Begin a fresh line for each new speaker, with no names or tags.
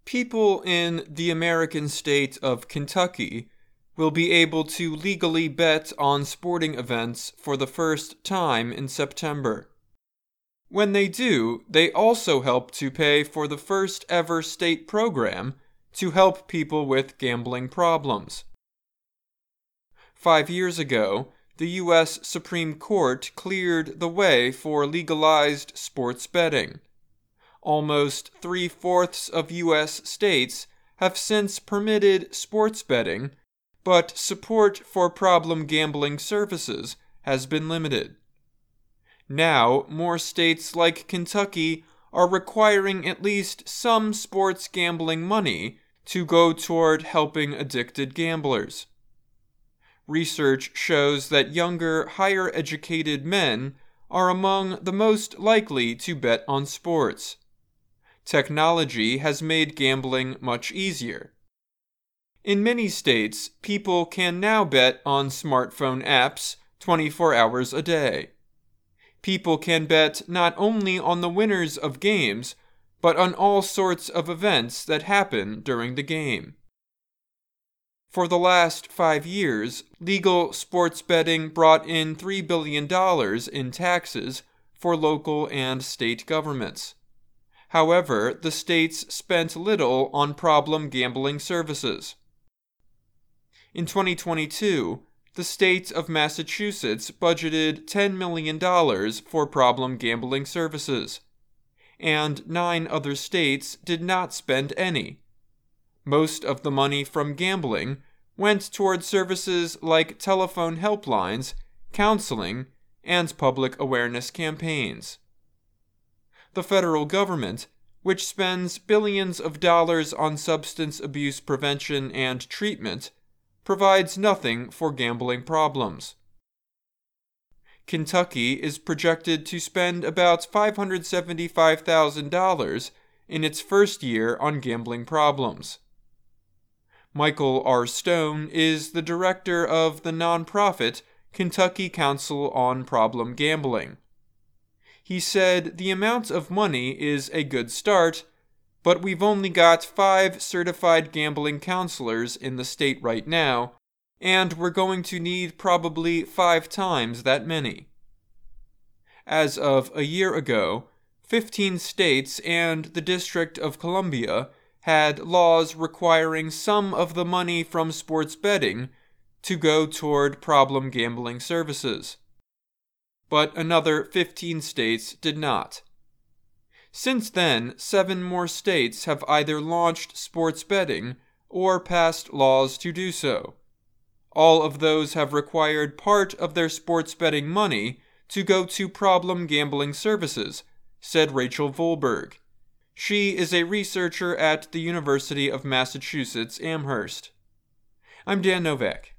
People in the American state of Kentucky will be able to legally bet on sporting events for the first time in September. When they do, they also help to pay for the first ever state program to help people with gambling problems. 5 years ago, the U.S. Supreme Court cleared the way for legalized sports betting. Almost 3/4 of U.S. states have since permitted sports betting, but support for problem gambling services has been limited. Now, more states like Kentucky are requiring at least some sports gambling money to go toward helping addicted gamblers. Research shows that younger, higher-educated men are among the most likely to bet on sports. Technology has made gambling much easier. In many states, people can now bet on smartphone apps 24 hours a day. People can bet not only on the winners of games, but on all sorts of events that happen during the game. For the last 5 years, legal sports betting brought in $3 billion in taxes for local and state governments. However, the states spent little on problem gambling services. In 2022, the state of Massachusetts budgeted $10 million for problem gambling services, and 9 other states did not spend any. Most of the money from gambling went toward services like telephone helplines, counseling, and public awareness campaigns. The federal government, which spends billions of dollars on substance abuse prevention and treatment, provides nothing for gambling problems. Kentucky is projected to spend about $575,000 in its first year on gambling problems. Michael R. Stone is the director of the nonprofit Kentucky Council on Problem Gambling. He said the amount of money is a good start, but we've only got 5 certified gambling counselors in the state right now, and we're going to need probably 5 times that many. As of a year ago, 15 states and the District of Columbia had laws requiring some of the money from sports betting to go toward problem gambling services. But another 15 states did not. Since then, 7 more states have either launched sports betting or passed laws to do so. All of those have required part of their sports betting money to go to problem gambling services, said Rachel Volberg. She is a researcher at the University of Massachusetts Amherst. I'm Dan Novak.